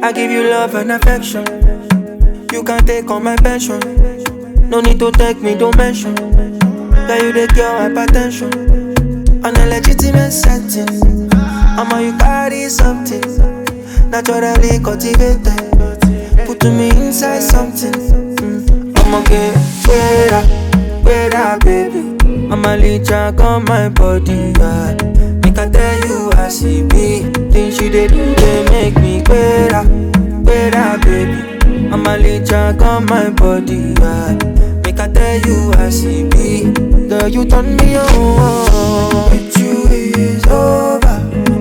I give you love and affection. You can take all my pension. No need to take me, don't mention. That you the cure hypertension. On a legitimate setting. I'ma you carry something. Naturally cultivated. Put me inside something. I'ma get better, baby. I'ma lead track on my body, yeah. Make I tell you how she be. Things she dey do, they make me better, baby. I'ma lead track on my body, yeah. Make I tell you how she be. Girl, you turn me on. With you is over.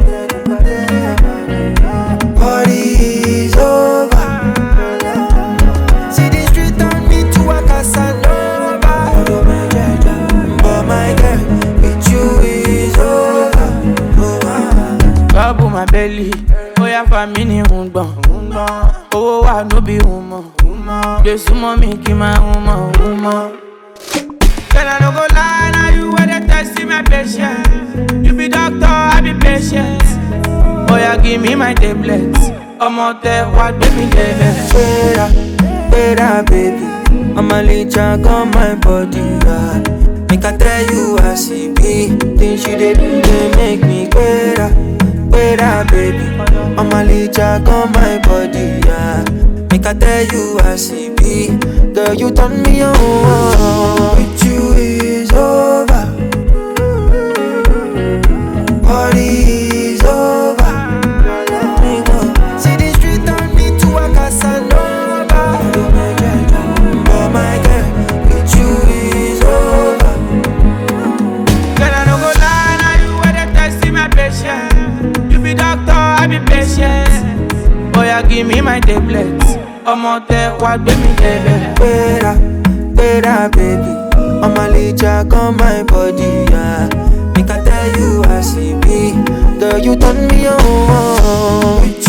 Party is over. See the street turn me to a Casanova. But my girl, with you is over. Bubble my belly, oh yeah for me ni ungbon. Oh I no be woman. Just sumo me ki my woman. Girl I no go lie, now you where they testing my patience. You be doctor, I be patient. Oh yeah give me my tablets. I'm out there, what baby Better, baby. I'ma lead track on my body, yeah. Make I tell you how she be. Things she dey do, they make me better, baby. I'ma lead track on my body, yeah. Make I tell you how she be. Girl, you turn me on. With you is over. Party is over. See the street turn me to a Casanova. But my girl, with you is over. Girl I no go lie, now you where they testing my patience. You be doctor, I be patient. Oh yeah give me my tablets. I'm out there, what baby Better, baby. I'ma lead track on my body, yeah. Make I tell you how she be. Girl, you turn me on.